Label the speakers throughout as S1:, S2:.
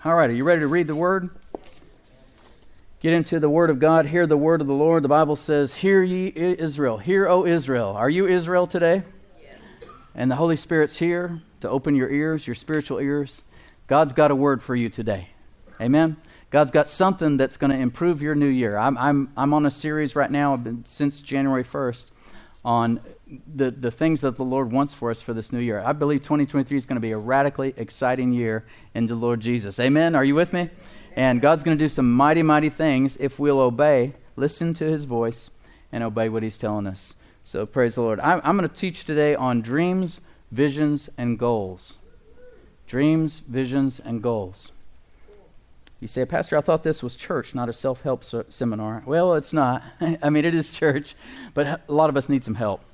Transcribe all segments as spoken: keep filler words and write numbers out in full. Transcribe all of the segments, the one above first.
S1: All right, are you ready to read the Word? Get into the Word of God. Hear the Word of the Lord. The Bible says, "Hear ye Israel. Hear, O Israel." Are you Israel today? Yes. And the Holy Spirit's here to open your ears, your spiritual ears. God's got a word for you today. Amen? God's got something that's going to improve your new year. I'm I'm I'm on a series right now. I've been since January first on the, the things that the Lord wants for us for this new year. I believe twenty twenty-three is going to be a radically exciting year in the Lord Jesus. Amen? Are you with me? And God's going to do some mighty, mighty things if we'll obey, listen to His voice, and obey what He's telling us. So praise the Lord. I'm, I'm going to teach today on dreams, visions, and goals. Dreams, visions, and goals. You say, "Pastor, I thought this was church, not a self-help se- seminar." Well, it's not. I mean, it is church, but a lot of us need some help.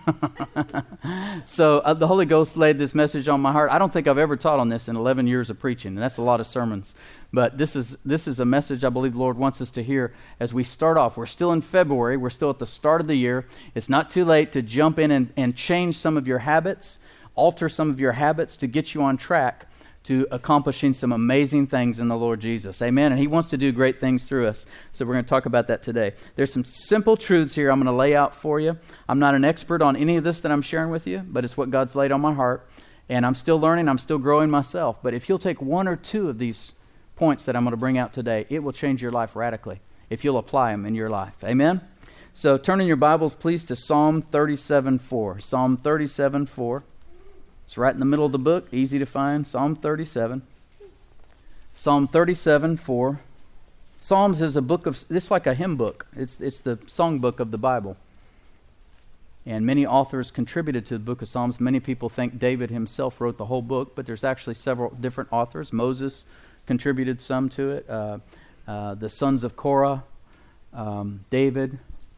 S1: so uh, the Holy Ghost laid this message on my heart. I don't think I've ever taught on this in eleven years of preaching, and that's a lot of sermons. But this is this is a message I believe the Lord wants us to hear as we start off. We're still in February. We're still at the start of the year. It's not too late to jump in and, and change some of your habits, alter some of your habits to get you on track to accomplishing some amazing things in the Lord Jesus. Amen. And He wants to do great things through us. So we're going to talk about that today. There's some simple truths here I'm going to lay out for you. I'm not an expert on any of this that I'm sharing with you, but it's what God's laid on my heart. And I'm still learning. I'm still growing myself. But if you'll take one or two of these points that I'm going to bring out today, it will change your life radically if you'll apply them in your life. Amen. So turn in your Bibles, please, to Psalm thirty-seven four. Psalm thirty-seven four. It's right in the middle of the book, easy to find, Psalm thirty-seven. Psalm thirty-seven four. Psalms is a book of, it's like a hymn book. It's it's the song book of the Bible. And many authors contributed to the book of Psalms. Many people think David himself wrote the whole book, but there's actually several different authors. Moses contributed some to it. Uh, uh, the sons of Korah, um, David,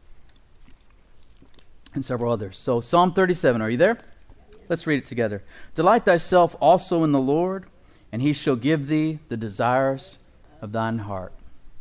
S1: and several others. So Psalm thirty-seven, are you there? Let's read it together. "Delight thyself also in the Lord, and He shall give thee the desires of thine heart."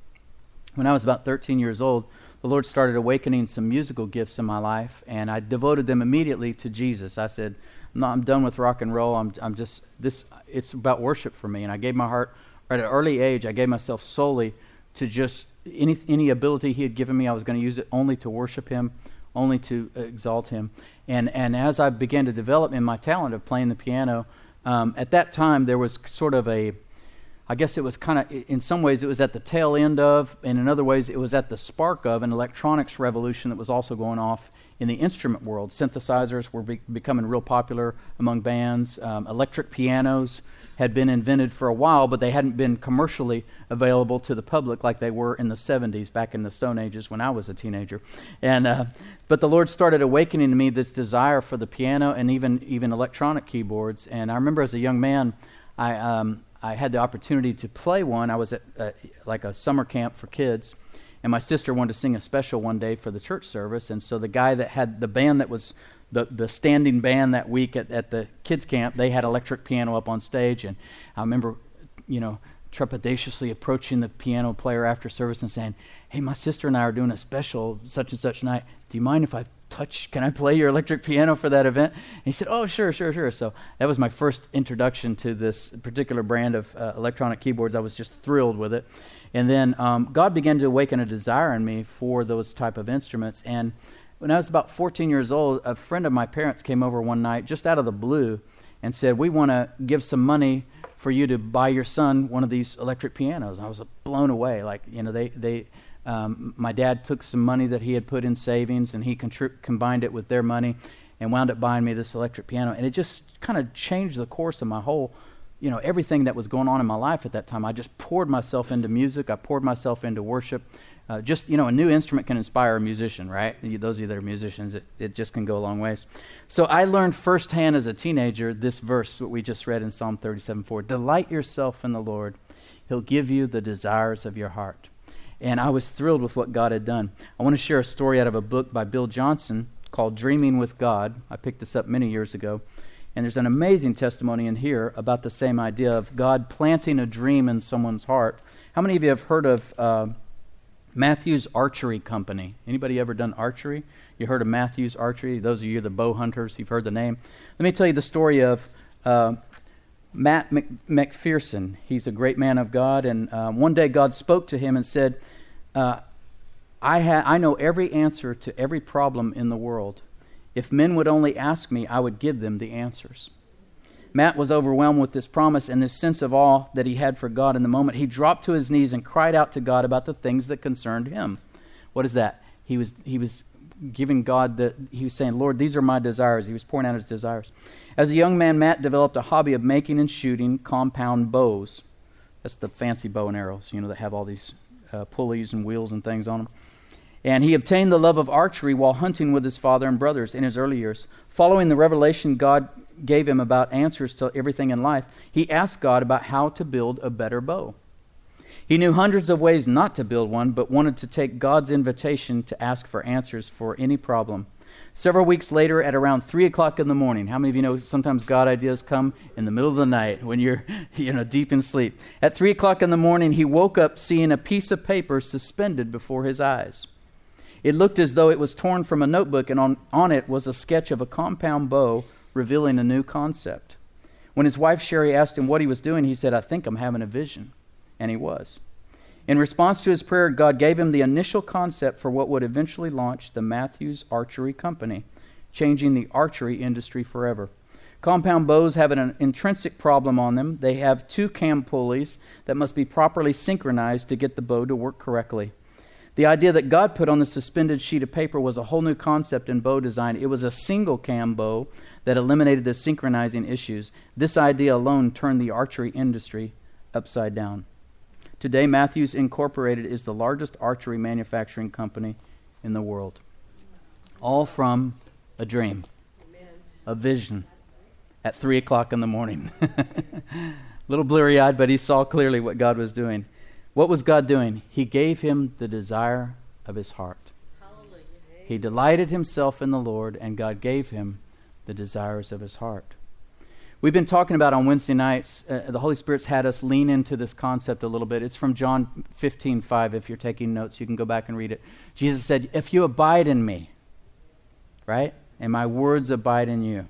S1: When I was about thirteen years old, the Lord started awakening some musical gifts in my life, and I devoted them immediately to Jesus. I said, "No, I'm done with rock and roll. I'm, I'm just this. It's about worship for me." And I gave my heart at an early age. I gave myself solely to just any any ability He had given me. I was going to use it only to worship Him, only to exalt Him. And and as I began to develop in my talent of playing the piano, um, at that time there was sort of a, I guess it was kind of, in some ways it was at the tail end of, and in other ways it was at the spark of an electronics revolution that was also going off in the instrument world. Synthesizers were be- becoming real popular among bands. Um, electric pianos had been invented for a while, but they hadn't been commercially available to the public like they were in the seventies, back in the Stone Ages when I was a teenager. And uh, but the Lord started awakening to me this desire for the piano and even even electronic keyboards. And I remember as a young man, I um, I had the opportunity to play one. I was at uh, like a summer camp for kids, and my sister wanted to sing a special one day for the church service. And so the guy that had the band that was The, the standing band that week at, at the kids camp, they had electric piano up on stage, and I remember, you know, trepidatiously approaching the piano player after service and saying, "Hey, my sister and I are doing a special such and such night. Do you mind if I touch, can I play your electric piano for that event?" And he said, "Oh, sure, sure, sure." So that was my first introduction to this particular brand of uh, electronic keyboards. I was just thrilled with it. And then um, God began to awaken a desire in me for those type of instruments. And when I was about fourteen years old, a friend of my parents came over one night just out of the blue and said, "We want to give some money for you to buy your son one of these electric pianos." And I was blown away. Like, you know, they, they um, my dad took some money that he had put in savings, and he contri- combined it with their money and wound up buying me this electric piano. And it just kind of changed the course of my whole, you know, everything that was going on in my life at that time. I just poured myself into music. I poured myself into worship. Uh, just, you know, a new instrument can inspire a musician, right? You, those of you that are musicians, it, it just can go a long ways. So I learned firsthand as a teenager this verse, what we just read in Psalm thirty-seven four. "Delight yourself in the Lord. He'll give you the desires of your heart." And I was thrilled with what God had done. I want to share a story out of a book by Bill Johnson called Dreaming with God. I picked this up many years ago. And there's an amazing testimony in here about the same idea of God planting a dream in someone's heart. How many of you have heard of Uh, Matthews Archery Company? Anybody ever done archery? You heard of Matthews Archery? Those of you the bow hunters, you've heard the name. Let me tell you the story of uh, Matt Mc, McPherson, he's a great man of God, and um, one day God spoke to him and said, uh, I, ha- I know every answer to every problem in the world. If men would only ask me, I would give them the answers. Matt was overwhelmed with this promise and this sense of awe that he had for God in the moment. He dropped to his knees and cried out to God about the things that concerned him. What is that? He was he was giving God the, he was saying, Lord, these are my desires. He was pouring out his desires. As a young man, Matt developed a hobby of making and shooting compound bows. That's the fancy bow and arrows, you know, that have all these uh, pulleys and wheels and things on them. And he obtained the love of archery while hunting with his father and brothers in his early years. Following the revelation God gave him about answers to everything in life, he asked God about how to build a better bow. He knew hundreds of ways not to build one, but wanted to take God's invitation to ask for answers for any problem. Several weeks later, at around three o'clock in the morning, how many of you know sometimes God ideas come in the middle of the night when you're you know deep in sleep? At three o'clock in the morning, he woke up seeing a piece of paper suspended before his eyes. It looked as though it was torn from a notebook, and on, on it was a sketch of a compound bow revealing a new concept. When his wife Sherry asked him what he was doing, he said, I think I'm having a vision. And he was. In response to his prayer, God gave him the initial concept for what would eventually launch the Matthews Archery Company, changing the archery industry forever. Compound bows have an intrinsic problem on them. They have two cam pulleys that must be properly synchronized to get the bow to work correctly. The idea that God put on the suspended sheet of paper was a whole new concept in bow design. It was a single cam bow that eliminated the synchronizing issues. This idea alone turned the archery industry upside down. Today, Matthews Incorporated is the largest archery manufacturing company in the world. All from a dream, Amen. A vision at three o'clock in the morning. A little blurry-eyed, but he saw clearly what God was doing. What was God doing? He gave him the desire of his heart. Hallelujah. He delighted himself in the Lord, and God gave him the desires of his heart. We've been talking about on Wednesday nights, uh, the Holy Spirit's had us lean into this concept a little bit. It's from John fifteen five. If you're taking notes, you can go back and read it. Jesus said, if you abide in me, right, and my words abide in you.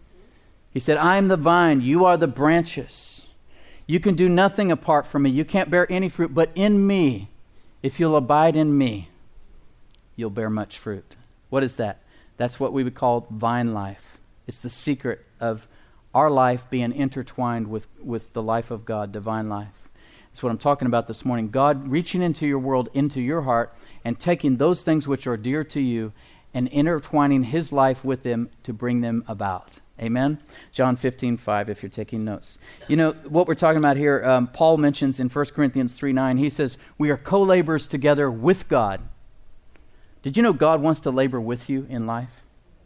S1: He said, I am the vine, you are the branches. You can do nothing apart from me. You can't bear any fruit, but in me, if you'll abide in me, you'll bear much fruit. What is that? That's what we would call vine life. It's the secret of our life being intertwined with, with the life of God, divine life. That's what I'm talking about this morning. God reaching into your world, into your heart, and taking those things which are dear to you and intertwining his life with them to bring them about. Amen? John fifteen five, if you're taking notes. You know, what we're talking about here, um, Paul mentions in First Corinthians three nine, he says, we are co-laborers together with God. Did you know God wants to labor with you in life?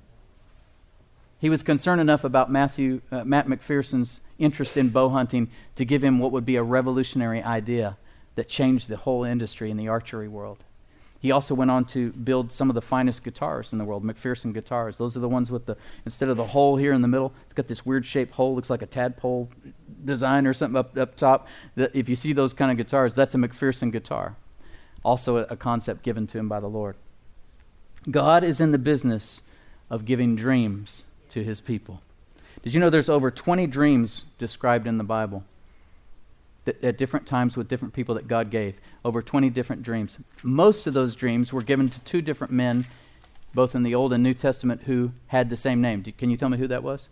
S1: He was concerned enough about Matthew, uh, Matt McPherson's interest in bow hunting to give him what would be a revolutionary idea that changed the whole industry in the archery world. He also went on to build some of the finest guitars in the world, McPherson guitars. Those are the ones with the, instead of the hole here in the middle, it's got this weird shaped hole, looks like a tadpole design or something up, up top. If you see those kind of guitars, that's a McPherson guitar. Also a, a concept given to him by the Lord. God is in the business of giving dreams to his people. Did you know there's over twenty dreams described in the Bible that at different times with different people that God gave? Over twenty different dreams. Most of those dreams were given to two different men, both in the Old and New Testament, who had the same name. Can you tell me who that was?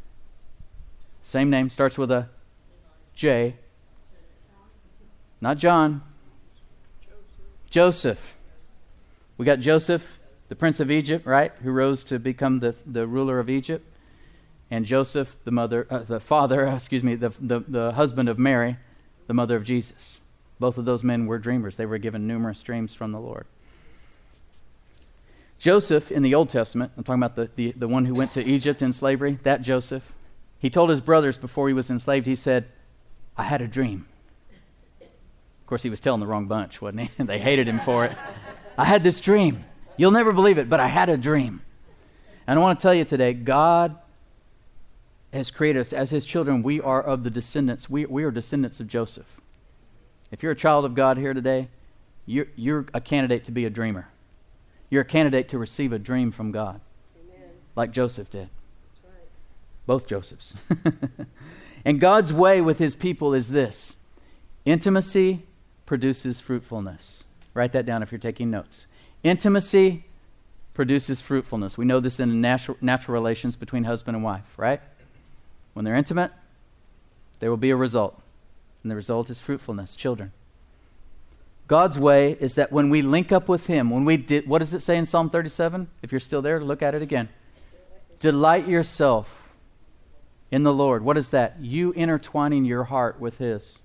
S1: Same name, starts with a J. Not John. Joseph. We got Joseph, the prince of Egypt, right, who rose to become the, the ruler of Egypt. And Joseph, the mother, uh, the father, excuse me, the, the, the husband of Mary, the mother of Jesus. Both of those men were dreamers. They were given numerous dreams from the Lord. Joseph, in the Old Testament, I'm talking about the, the, the one who went to Egypt in slavery, that Joseph, he told his brothers before he was enslaved, he said, I had a dream. Of course, he was telling the wrong bunch, wasn't he? They hated him for it. I had this dream. You'll never believe it, but I had a dream. And I want to tell you today, God has created us as his children. We are of the descendants. We, we are descendants of Joseph. If you're a child of God here today, you're, you're a candidate to be a dreamer. You're a candidate to receive a dream from God. Amen. Like Joseph did. That's right. Both Josephs. And God's way with his people is this. Intimacy produces fruitfulness. Write that down if you're taking notes. Intimacy produces fruitfulness. We know this in natural, natural relations between husband and wife, right? When they're intimate, there will be a result. And the result is fruitfulness, children. God's way is that when we link up with him, when we did, what does it say in Psalm thirty-seven? If you're still there, look at it again. Delight yourself in the Lord. What is that? You intertwining your heart with his.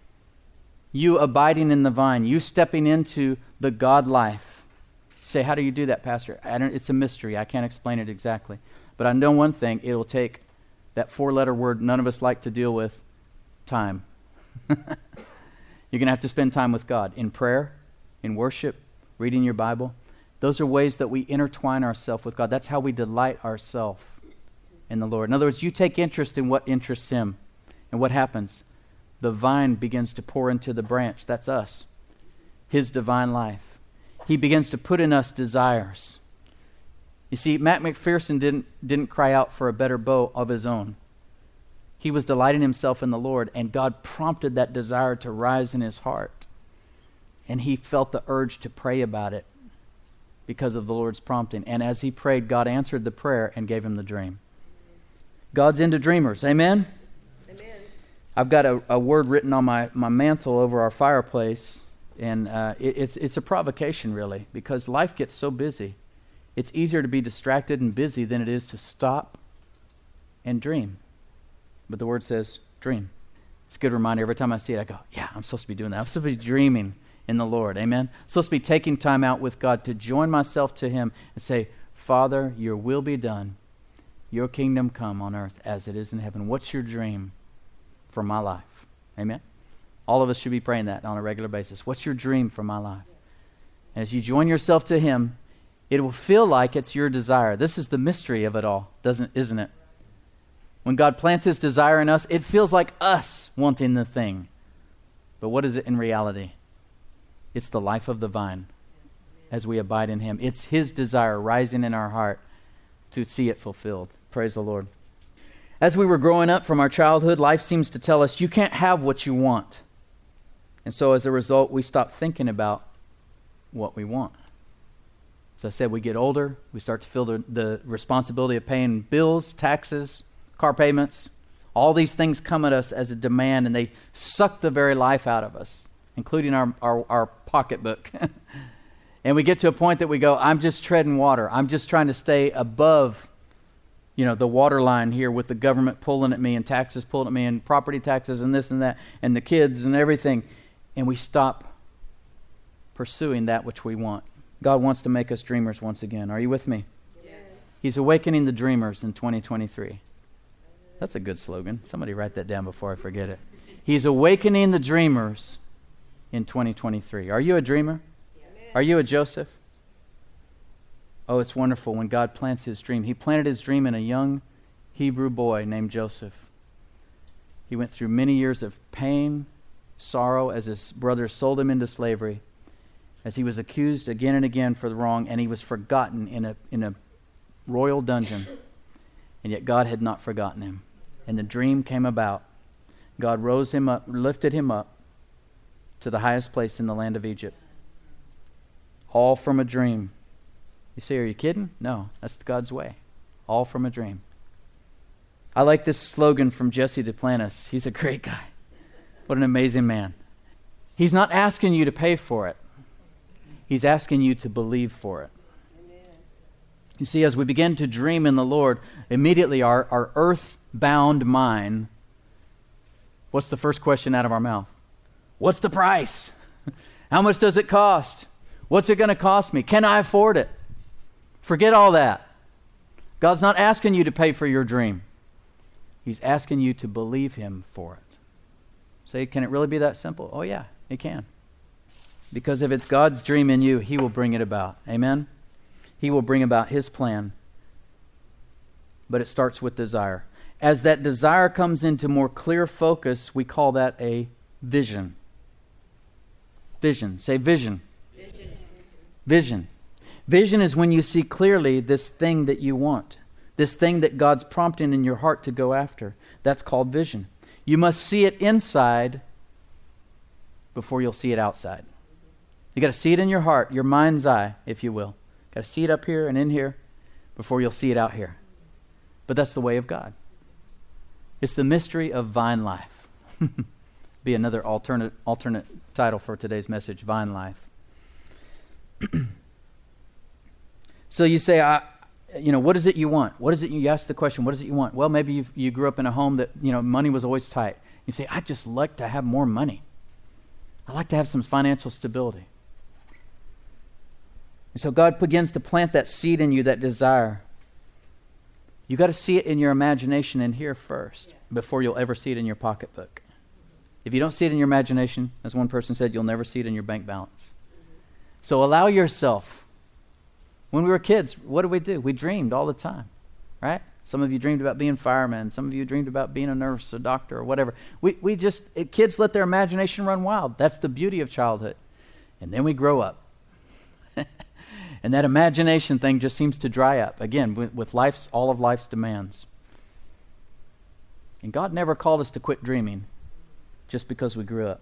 S1: You abiding in the vine. You stepping into the God life. You say, how do you do that, Pastor? I don't, it's a mystery. I can't explain it exactly. But I know one thing. It will take that four-letter word none of us like to deal with, time. You're going to have to spend time with God in prayer, in worship, reading your Bible. Those are ways that we intertwine ourselves with God. That's how we delight ourselves in the Lord. In other words, you take interest in what interests him. And what happens? The vine begins to pour into the branch. That's us. His divine life. He begins to put in us desires. You see, Matt McPherson didn't, didn't cry out for a better bow of his own. He was delighting himself in the Lord, and God prompted that desire to rise in his heart. And he felt the urge to pray about it because of the Lord's prompting. And as he prayed, God answered the prayer and gave him the dream. God's into dreamers. Amen? Amen. I've got a, a word written on my, my mantle over our fireplace, and uh, it, it's, it's a provocation, really, because life gets so busy. It's easier to be distracted and busy than it is to stop and dream. But the word says, dream. It's a good reminder. Every time I see it, I go, yeah, I'm supposed to be doing that. I'm supposed to be dreaming in the Lord. Amen? I'm supposed to be taking time out with God to join myself to him and say, Father, your will be done. Your kingdom come on earth as it is in heaven. What's your dream for my life? Amen? All of us should be praying that on a regular basis. What's your dream for my life? Yes. As you join yourself to him, it will feel like it's your desire. This is the mystery of it all, doesn't, isn't it? When God plants his desire in us, it feels like us wanting the thing. But what is it in reality? It's the life of the vine as we abide in him. It's his desire rising in our heart to see it fulfilled. Praise the Lord. As we were growing up from our childhood, life seems to tell us you can't have what you want. And so as a result, we stop thinking about what we want. As I said, we get older. We start to feel the, the responsibility of paying bills, taxes, car payments. All these things come at us as a demand, and they suck the very life out of us, including our, our, our pocketbook. And we get to a point that we go, I'm just treading water. I'm just trying to stay above, you know, the water line here with the government pulling at me and taxes pulling at me and property taxes and this and that and the kids and everything. And we stop pursuing that which we want. God wants to make us dreamers once again. Are you with me? Yes. He's awakening the dreamers in twenty twenty-three. That's a good slogan. Somebody write that down before I forget it. He's awakening the dreamers in twenty twenty-three. Are you a dreamer? Yes. Are you a Joseph? Oh, it's wonderful when God plants his dream. He planted his dream in a young Hebrew boy named Joseph. He went through many years of pain, sorrow, as his brothers sold him into slavery, as he was accused again and again for the wrong, and he was forgotten in a in a royal dungeon. And yet God had not forgotten him. And the dream came about. God rose him up, lifted him up to the highest place in the land of Egypt. All from a dream. You say, are you kidding? No, that's God's way. All from a dream. I like this slogan from Jesse Duplantis. He's a great guy. What an amazing man. He's not asking you to pay for it. He's asking you to believe for it. You see, as we begin to dream in the Lord, immediately our, our earth-bound mind, what's the first question out of our mouth? What's the price? How much does it cost? What's it going to cost me? Can I afford it? Forget all that. God's not asking you to pay for your dream. He's asking you to believe him for it. Say, can it really be that simple? Oh yeah, it can. Because if it's God's dream in you, he will bring it about. Amen? He will bring about his plan. But it starts with desire. As that desire comes into more clear focus, we call that a vision. Vision. Say vision. Vision. Vision. Vision is when you see clearly this thing that you want. This thing that God's prompting in your heart to go after. That's called vision. You must see it inside before you'll see it outside. You got to see it in your heart, your mind's eye, if you will. Got to see it up here and in here before you'll see it out here. But that's the way of God. It's the mystery of vine life. Be another alternate alternate title for today's message, Vine Life. So you say, I, you know, what is it you want? What is it you, you ask the question, what is it you want? Well, maybe you you grew up in a home that, you know, money was always tight. You say, I'd just like to have more money. I'd like to have some financial stability. And so God begins to plant that seed in you, that desire. You got to see it in your imagination in here first before you'll ever see it in your pocketbook. If you don't see it in your imagination, as one person said, you'll never see it in your bank balance. So allow yourself. When we were kids, what did we do? We dreamed all the time, right? Some of you dreamed about being firemen. Some of you dreamed about being a nurse, a doctor, or whatever. We we just, it, kids let their imagination run wild. That's the beauty of childhood. And then we grow up. And that imagination thing just seems to dry up, again, with, with life's all of life's demands. And God never called us to quit dreaming just because we grew up.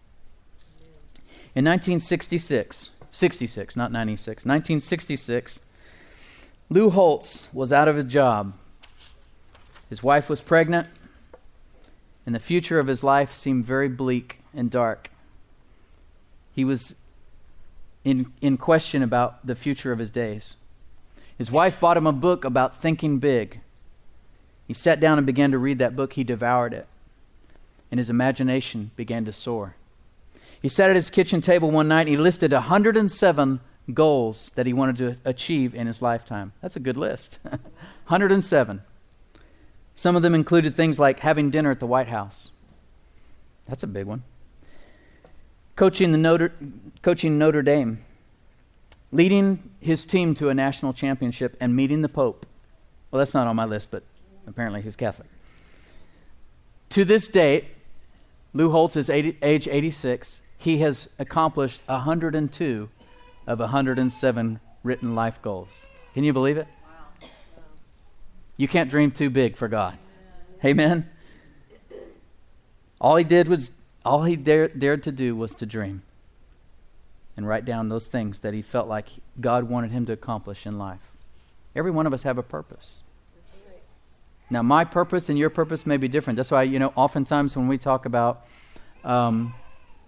S1: In nineteen sixty-six, sixty-six, not ninety-six, nineteen sixty-six, Lou Holtz was out of a job. His wife was pregnant, and the future of his life seemed very bleak and dark. He was in, in question about the future of his days. His wife bought him a book about thinking big. He sat down and began to read that book. He devoured it, and his imagination began to soar. He sat at his kitchen table one night and he listed one hundred seven goals that he wanted to achieve in his lifetime. That's a good list. one hundred seven. Some of them included things like having dinner at the White House. That's a big one. Coaching the Notre, coaching Notre Dame. Leading his team to a national championship and meeting the Pope. Well, that's not on my list, but apparently he's Catholic. To this date, Lou Holtz is eighty, age eighty-six. He has accomplished one hundred two of one hundred seven written life goals. Can you believe it? Wow. You can't dream too big for God. Yeah. Amen? All he did was, all he dared, dared to do was to dream and write down those things that he felt like God wanted him to accomplish in life. Every one of us have a purpose. Now, my purpose and your purpose may be different. That's why, you know, oftentimes when we talk about, um,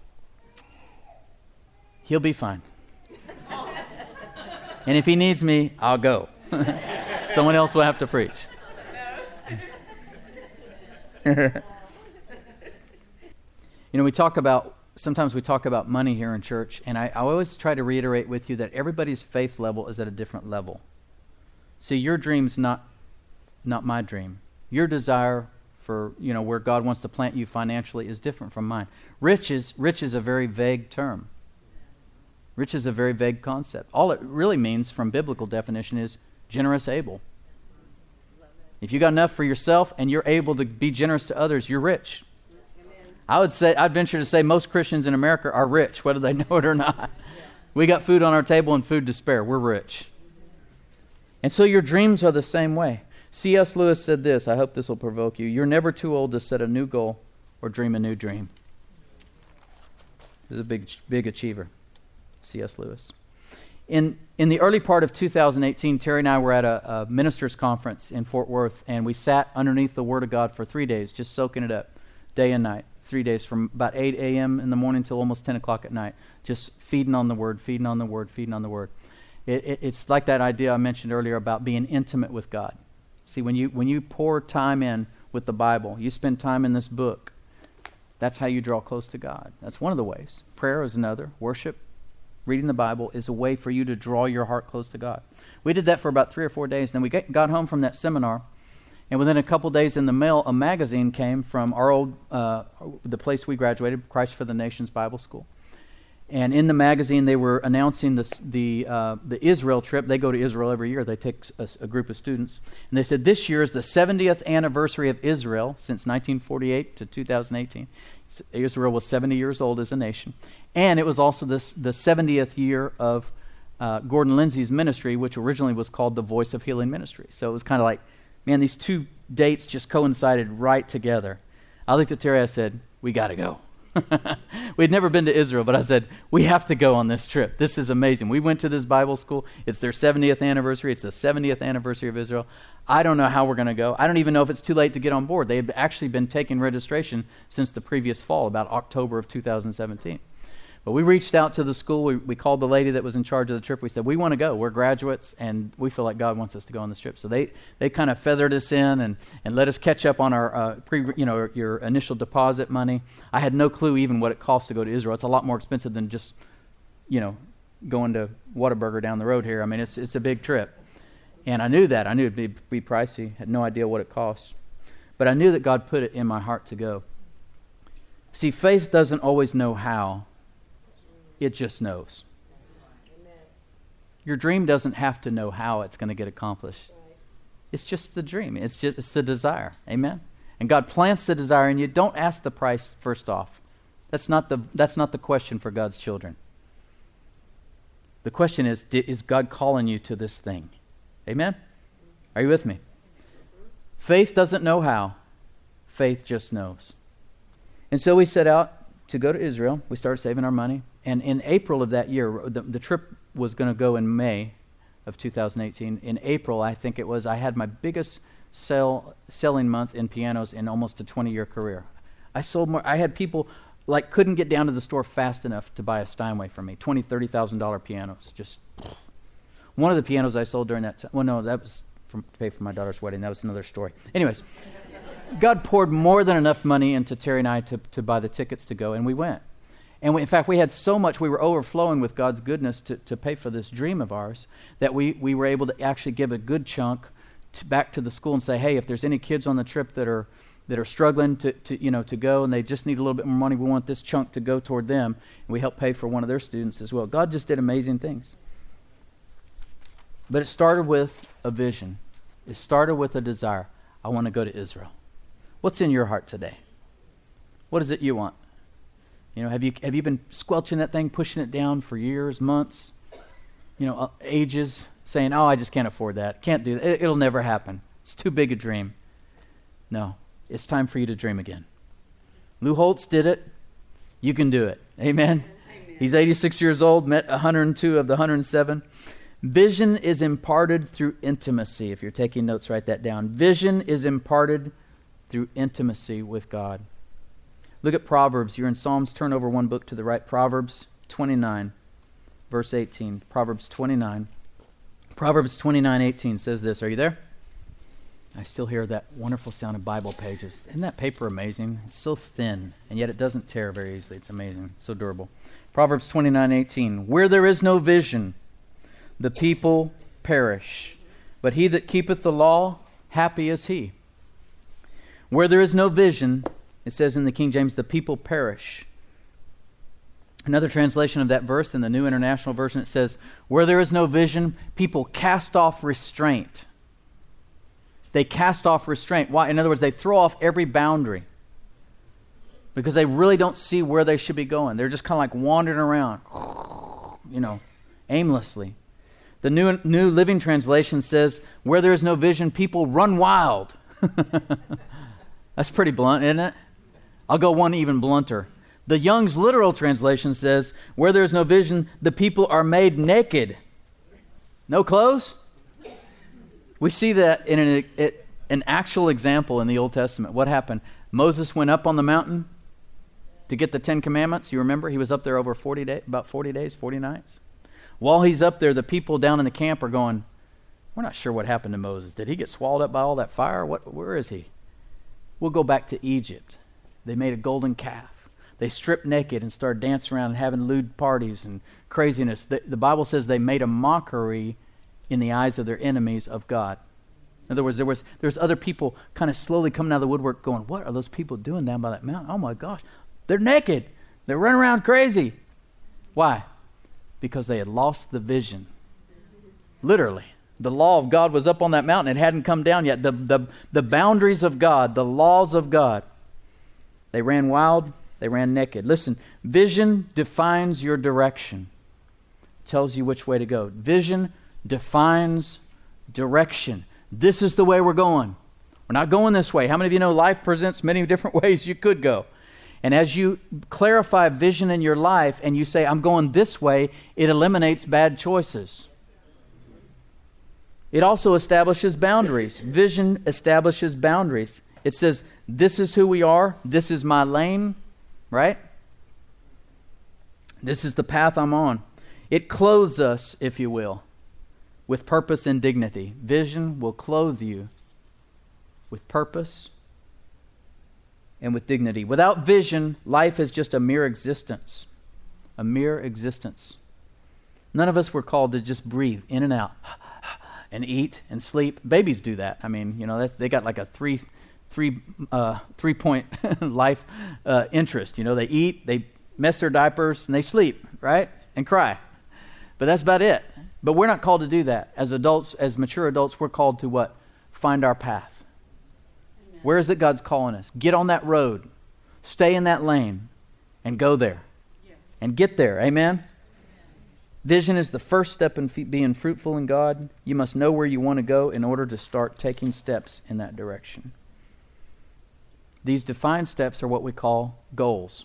S1: he'll be fine. And if he needs me, I'll go. Someone else will have to preach. You know, we talk about, sometimes we talk about money here in church, and I, I always try to reiterate with you that everybody's faith level is at a different level. See, your dream's not not my dream. Your desire for, you know, where God wants to plant you financially is different from mine. Rich is, rich is a very vague term. Rich is a very vague concept. All it really means from biblical definition is generous, able. If you got enough for yourself and you're able to be generous to others, you're rich. I would say, I'd venture to say most Christians in America are rich, whether they know it or not. We got food on our table and food to spare. We're rich. And so your dreams are the same way. C S Lewis said this, I hope this will provoke you. You're never too old to set a new goal or dream a new dream. He's a big, big achiever, C S Lewis. In in the early part of two thousand eighteen, Terry and I were at a, a ministers' conference in Fort Worth, and we sat underneath the Word of God for three days, just soaking it up, day and night. Three days from about eight a.m. in the morning till almost ten o'clock at night, just feeding on the Word, feeding on the Word, feeding on the Word. It, it, it's like that idea I mentioned earlier about being intimate with God. See, when you when you pour time in with the Bible, you spend time in this book, that's how you draw close to God. That's one of the ways. Prayer is another. Worship, reading the Bible is a way for you to draw your heart close to God. We did that for about three or four days. Then we get, got home from that seminar, and within a couple days in the mail, a magazine came from our old, uh, the place we graduated, Christ for the Nations Bible School. And in the magazine, they were announcing this, the uh, the Israel trip. They go to Israel every year. They take a, a group of students. And they said, this year is the seventieth anniversary of Israel since nineteen forty-eight to two thousand eighteen. Israel was seventy years old as a nation. And it was also this, the seventieth year of uh, Gordon Lindsay's ministry, which originally was called the Voice of Healing Ministry. So it was kind of like, man, these two dates just coincided right together. I looked at Terry, I said, we got to go. We'd never been to Israel, but I said, we have to go on this trip. This is amazing. We went to this Bible school. It's their seventieth anniversary. It's the seventieth anniversary of Israel. I don't know how we're going to go. I don't even know if it's too late to get on board. They had actually been taking registration since the previous fall, about October of two thousand seventeen. But we reached out to the school. We, we called the lady that was in charge of the trip. We said, we want to go. We're graduates, and we feel like God wants us to go on this trip. So they, they kind of feathered us in and, and let us catch up on our uh, pre, you know, your initial deposit money. I had no clue even what it costs to go to Israel. It's a lot more expensive than just, you know, going to Whataburger down the road here. I mean, it's it's a big trip. And I knew that. I knew it would be, be pricey. Had no idea what it cost. But I knew that God put it in my heart to go. See, faith doesn't always know how. It just knows. Amen. Your dream doesn't have to know how it's going to get accomplished. Right. It's just the dream. It's just it's the desire. Amen. And God plants the desire, and you don't ask the price first off. That's not the that's not the question for God's children. The question is, is God calling you to this thing? Amen. Are you with me? Faith doesn't know how. Faith just knows. And so we set out to go to Israel. We started saving our money. And in April of that year, the, the trip was going to go in May of two thousand eighteen. In April, I think it was, I had my biggest sell, selling month in pianos in almost a twenty-year career. I sold more. I had people like couldn't get down to the store fast enough to buy a Steinway from me. twenty thousand dollars, thirty thousand dollars pianos. Just one of the pianos I sold during that time. Well, no, that was from, to pay for my daughter's wedding. That was another story. Anyways, God poured more than enough money into Terry and I to, to buy the tickets to go, and we went. And we, in fact, we had so much, we were overflowing with God's goodness to, to pay for this dream of ours that we, we were able to actually give a good chunk to, back to the school and say, hey, if there's any kids on the trip that are that are struggling to, to you know to go and they just need a little bit more money, we want this chunk to go toward them. And we helped pay for one of their students as well. God just did amazing things. But it started with a vision. It started with a desire. I want to go to Israel. What's in your heart today? What is it you want? You know, have you have you been squelching that thing, pushing it down for years, months, you know, uh, ages, saying, oh, I just can't afford that. Can't do that. It, it'll never happen. It's too big a dream. No, it's time for you to dream again. Lou Holtz did it. You can do it. Amen? Amen. He's eighty-six years old, met one hundred two of the one hundred seven. Vision is imparted through intimacy. If you're taking notes, write that down. Vision is imparted through intimacy with God. Look at Proverbs. You're in Psalms. Turn over one book to the right. Proverbs twenty-nine, verse eighteen. Proverbs twenty-nine. Proverbs twenty-nine, eighteen says this. Are you there? I still hear that wonderful sound of Bible pages. Isn't that paper amazing? It's so thin, and yet it doesn't tear very easily. It's amazing. So durable. Proverbs twenty-nine, eighteen. Where there is no vision, the people perish. But he that keepeth the law, happy is he. Where there is no vision, it says in the King James, the people perish. Another translation of that verse in the New International Version, it says, where there is no vision, people cast off restraint. They cast off restraint. Why? In other words, they throw off every boundary because they really don't see where they should be going. They're just kind of like wandering around, you know, aimlessly. The New, New Living Translation says, where there is no vision, people run wild. That's pretty blunt, isn't it? I'll go one even blunter. The Young's Literal Translation says, where there is no vision, the people are made naked. No clothes? We see that in an, it, an actual example in the Old Testament. What happened? Moses went up on the mountain to get the Ten Commandments. You remember? He was up there over forty days, about forty days, forty nights. While he's up there, the people down in the camp are going, we're not sure what happened to Moses. Did he get swallowed up by all that fire? What? Where is he? We'll go back to Egypt. They made a golden calf. They stripped naked and started dancing around and having lewd parties and craziness. The, the Bible says they made a mockery in the eyes of their enemies of God. In other words, there was there's other people kind of slowly coming out of the woodwork going, what are those people doing down by that mountain? Oh my gosh, they're naked. They're running around crazy. Why? Because they had lost the vision. Literally. The law of God was up on that mountain. It hadn't come down yet. The, the, the boundaries of God, the laws of God. They ran wild. They ran naked. Listen, vision defines your direction. It tells you which way to go. Vision defines direction. This is the way we're going. We're not going this way. How many of you know life presents many different ways you could go? And as you clarify vision in your life and you say, I'm going this way, it eliminates bad choices. It also establishes boundaries. Vision establishes boundaries. It says, this is who we are. This is my lane, right? This is the path I'm on. It clothes us, if you will, with purpose and dignity. Vision will clothe you with purpose and with dignity. Without vision, life is just a mere existence. A mere existence. None of us were called to just breathe in and out and eat and sleep. Babies do that. I mean, you know, they, they got like a three, three, uh, three-point life uh, interest. You know, they eat, they mess their diapers, and they sleep, right? And cry. But that's about it. But we're not called to do that. As adults, as mature adults, we're called to what? Find our path. Amen. Where is it God's calling us? Get on that road. Stay in that lane. And go there. Yes. And get there. Amen? Amen? Vision is the first step in f- being fruitful in God. You must know where you want to go in order to start taking steps in that direction. These defined steps are what we call goals.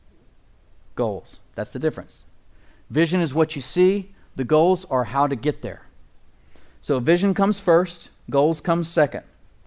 S1: Goals. That's the difference. Vision is what you see. The goals are how to get there. So vision comes first. Goals come second.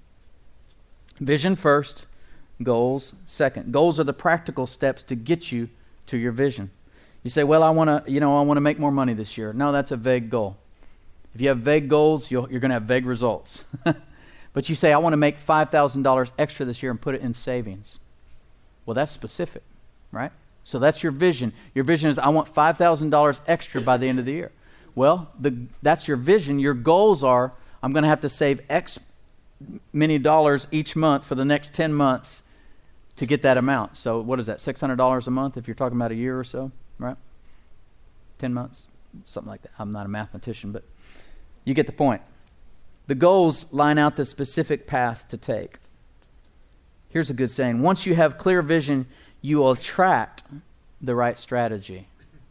S1: Vision first. Goals second. Goals are the practical steps to get you to your vision. You say, well, I want to, you know, I want to make more money this year. No, that's a vague goal. If you have vague goals, you'll, you're going to have vague results. But you say, I want to make five thousand dollars extra this year and put it in savings. Well, that's specific, right? So that's your vision. Your vision is, I want five thousand dollars extra by the end of the year. Well, the, that's your vision. Your goals are, I'm going to have to save X many dollars each month for the next ten months to get that amount. So what is that, six hundred dollars a month if you're talking about a year or so, right? ten months, something like that. I'm not a mathematician, but you get the point. The goals line out the specific path to take. Here's a good saying. Once you have clear vision, you will attract the right strategy.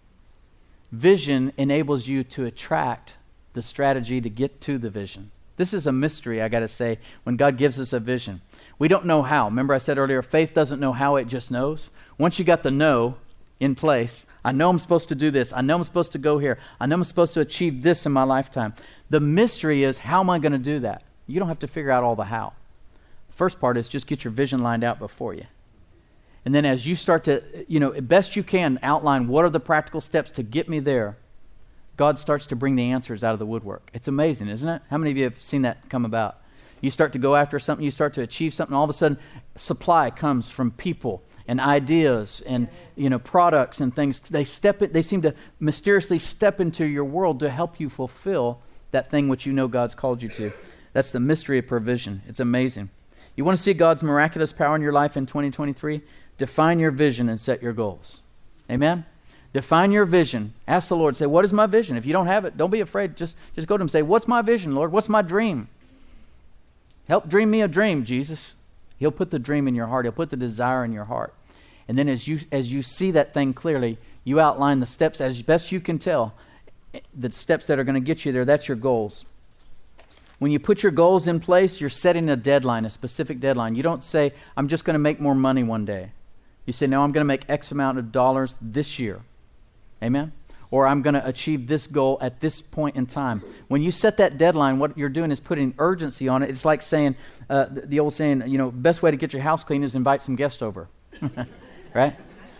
S1: Vision enables you to attract the strategy to get to the vision. This is a mystery, I got to say, when God gives us a vision. We don't know how. Remember I said earlier, faith doesn't know how, it just knows. Once you got the know in place, I know I'm supposed to do this. I know I'm supposed to go here. I know I'm supposed to achieve this in my lifetime. The mystery is, how am I going to do that? You don't have to figure out all the how. The first part is just get your vision lined out before you. And then as you start to, you know, best you can outline what are the practical steps to get me there, God starts to bring the answers out of the woodwork. It's amazing, isn't it? How many of you have seen that come about? You start to go after something, you start to achieve something, all of a sudden supply comes from people and ideas and, you know, products and things. They step it, they seem to mysteriously step into your world to help you fulfill that thing which you know God's called you to. That's the mystery of provision. It's amazing. You want to see God's miraculous power in your life in twenty twenty-three? Define your vision and set your goals. Amen? Define your vision. Ask the Lord. Say, what is my vision? If you don't have it, don't be afraid. Just, just go to Him and say, what's my vision, Lord? What's my dream? Help dream me a dream, Jesus. He'll put the dream in your heart. He'll put the desire in your heart. And then as you as you see that thing clearly, you outline the steps as best you can tell, the steps that are going to get you there. That's your goals. When you put your goals in place, you're setting a deadline, a specific deadline. You don't say, I'm just going to make more money one day. You say, no, I'm going to make X amount of dollars this year. Amen? Or I'm going to achieve this goal at this point in time. When you set that deadline, what you're doing is putting urgency on it. It's like saying, uh, the, the old saying, you know, best way to get your house clean is invite some guests over. Right?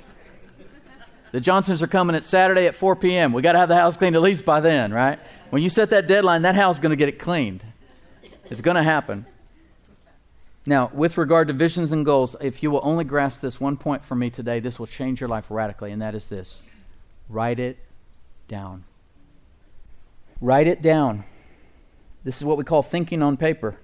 S1: The Johnsons are coming at Saturday at four p.m. We got to have the house cleaned at least by then, right? When you set that deadline, that house is going to get it cleaned. It's going to happen. Now, with regard to visions and goals, if you will only grasp this one point for me today, this will change your life radically, and that is this. Write it down. Write it down. This is what we call thinking on paper.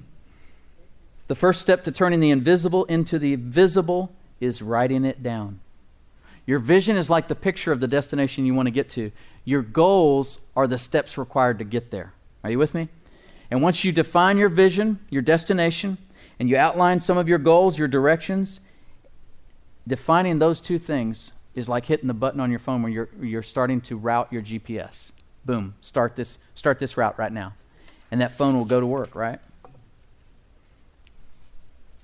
S1: The first step to turning the invisible into the visible is writing it down. Your vision is like the picture of the destination you want to get to. Your goals are the steps required to get there. Are you with me? And once you define your vision, your destination, and you outline some of your goals, your directions, defining those two things is like hitting the button on your phone when you're you're starting to route your G P S. Boom, start this start this route right now. And that phone will go to work, right?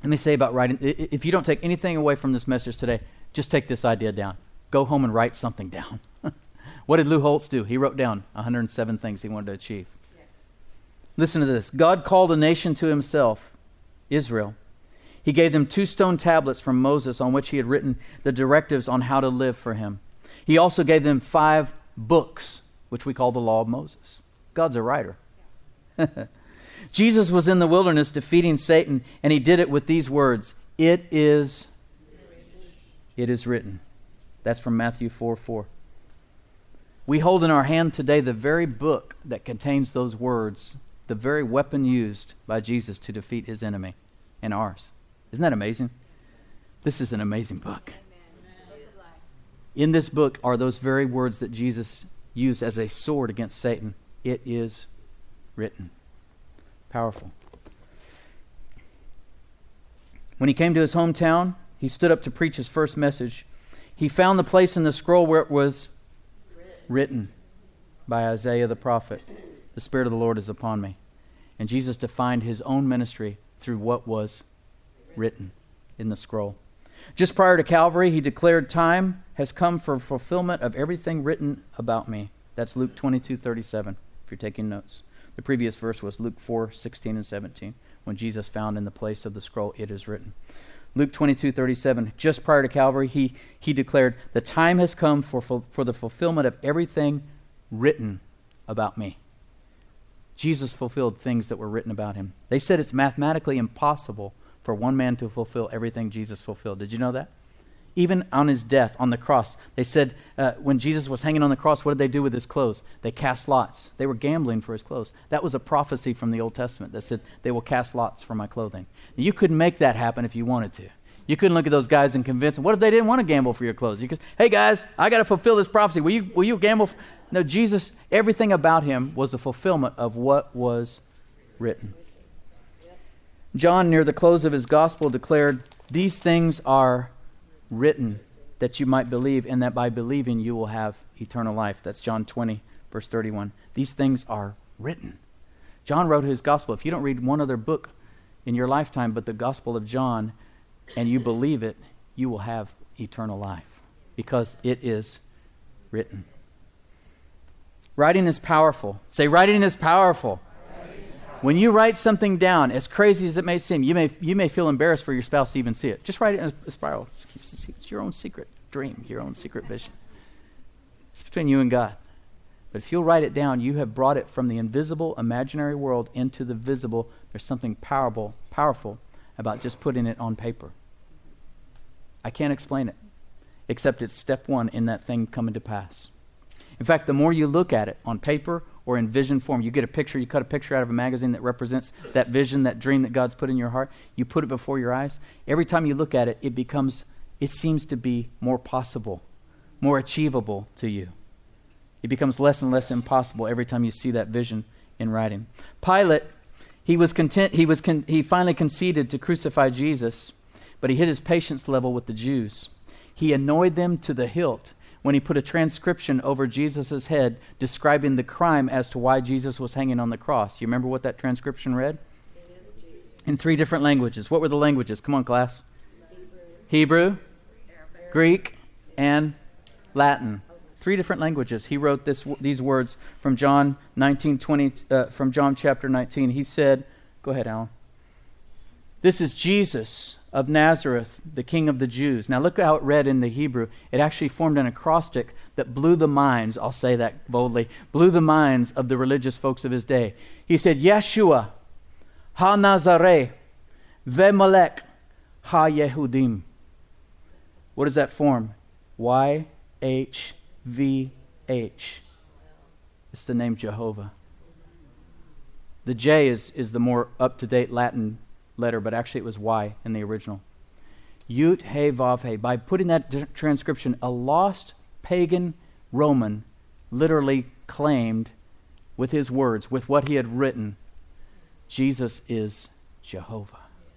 S1: Let me say about writing. If you don't take anything away from this message today, just take this idea down. Go home and write something down. What did Lou Holtz do? He wrote down one hundred seven things he wanted to achieve. Yeah. Listen to this. God called a nation to himself, Israel. He gave them two stone tablets from Moses on which he had written the directives on how to live for him. He also gave them five books, which we call the Law of Moses. God's a writer. Jesus was in the wilderness defeating Satan, and he did it with these words, It is, it is written. That's from Matthew four four. We hold in our hand today the very book that contains those words, the very weapon used by Jesus to defeat his enemy and ours. Isn't that amazing? This is an amazing book. In this book are those very words that Jesus used as a sword against Satan. It is written. Powerful. When he came to his hometown, he stood up to preach his first message. He found the place in the scroll where it was written by Isaiah the prophet, the Spirit of the Lord is upon me. And Jesus defined his own ministry through what was written in the scroll. Just prior to Calvary, he declared, time has come for fulfillment of everything written about me. That's Luke twenty-two thirty-seven, if you're taking notes. The previous verse was Luke four sixteen and seventeen, when Jesus found in the place of the scroll, it is written. Luke twenty-two thirty-seven, just prior to Calvary, he, he declared, the time has come for, for, for the fulfillment of everything written about me. Jesus fulfilled things that were written about him. They said it's mathematically impossible for one man to fulfill everything Jesus fulfilled. Did you know that? Even on his death, on the cross, they said uh, when Jesus was hanging on the cross, what did they do with his clothes? They cast lots. They were gambling for his clothes. That was a prophecy from the Old Testament that said, they will cast lots for my clothing. Now, you couldn't make that happen if you wanted to. You couldn't look at those guys and convince them. What if they didn't want to gamble for your clothes? You could, hey guys, I got to fulfill this prophecy. Will you, will you gamble? For? No, Jesus, everything about him was the fulfillment of what was written. John, near the close of his gospel, declared, these things are written that you might believe, and that by believing you will have eternal life. That's John twenty, verse thirty-one. These things are written. John wrote his gospel. If you don't read one other book in your lifetime but the Gospel of John, and you believe it, you will have eternal life, because it is written. Writing is powerful. Say, writing is powerful. When you write something down, as crazy as it may seem, you may you may feel embarrassed for your spouse to even see it. Just write it in a spiral. It's your own secret dream, your own secret vision. It's between you and God. But if you'll write it down, you have brought it from the invisible, imaginary world into the visible. There's something powerful, powerful about just putting it on paper. I can't explain it, except it's step one in that thing coming to pass. In fact, the more you look at it on paper or in vision form, you get a picture, you cut a picture out of a magazine that represents that vision, that dream that God's put in your heart, you put it before your eyes. Every time you look at it, it becomes, it seems to be more possible, more achievable to you. It becomes less and less impossible every time you see that vision in writing. Pilate, he was content, he was con, he finally conceded to crucify Jesus, but he hit his patience level with the Jews. He annoyed them to the hilt when he put a transcription over Jesus' head describing the crime as to why Jesus was hanging on the cross. You remember what that transcription read? In three different languages. What were the languages? Come on, class. Hebrew, Hebrew Greek, and Latin. Three different languages. He wrote this these words from John nineteen twenty, uh, from John chapter nineteen. He said, go ahead, Alan. This is Jesus of Nazareth, the King of the Jews. Now look how it read in the Hebrew. It actually formed an acrostic that blew the minds, I'll say that boldly, blew the minds of the religious folks of his day. He said, Yeshua ha-Nazareh ve-Melech ha-Yehudim. What does that form? Y H V H. It's the name Jehovah. The J is, is the more up-to-date Latin letter, but actually it was Y in the original. Yud He Vav He. By putting that d- transcription, a lost pagan Roman literally claimed with his words, with what he had written, Jesus is Jehovah.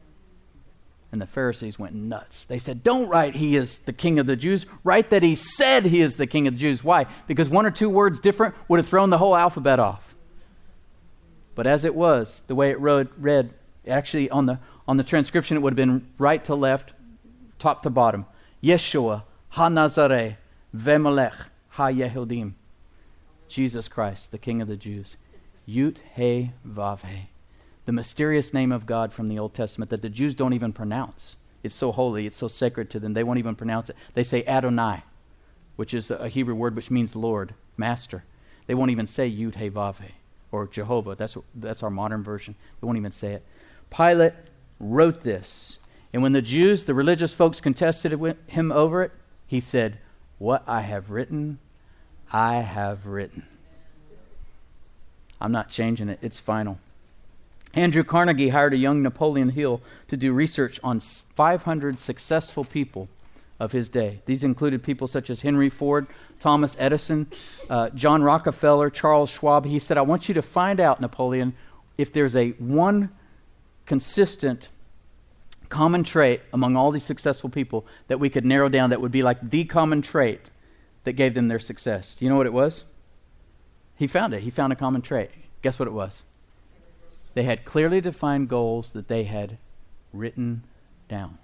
S1: And the Pharisees went nuts. They said, don't write he is the King of the Jews. Write that he said he is the King of the Jews. Why? Because one or two words different would have thrown the whole alphabet off. But as it was, the way it wrote, read, actually on the On the transcription, it would have been right to left, top to bottom. Yeshua ha-Nazareh ve'melech ha-Yehudim. Jesus Christ, the King of the Jews. Yut he vav he. The mysterious name of God from the Old Testament that the Jews don't even pronounce. It's so holy, it's so sacred to them, they won't even pronounce it. They say Adonai, which is a Hebrew word which means Lord, Master. They won't even say Yud he vav he or Jehovah. That's, that's our modern version. They won't even say it. Pilate wrote this. And when the Jews, the religious folks, contested him over it, he said, "What I have written, I have written." I'm not changing it. It's final. Andrew Carnegie hired a young Napoleon Hill to do research on five hundred successful people of his day. These included people such as Henry Ford, Thomas Edison, uh, John Rockefeller, Charles Schwab. He said, "I want you to find out, Napoleon, if there's a one consistent common trait among all these successful people that we could narrow down that would be like the common trait that gave them their success." Do you know what it was? He found it. He found a common trait. Guess what it was? They had clearly defined goals that they had written down.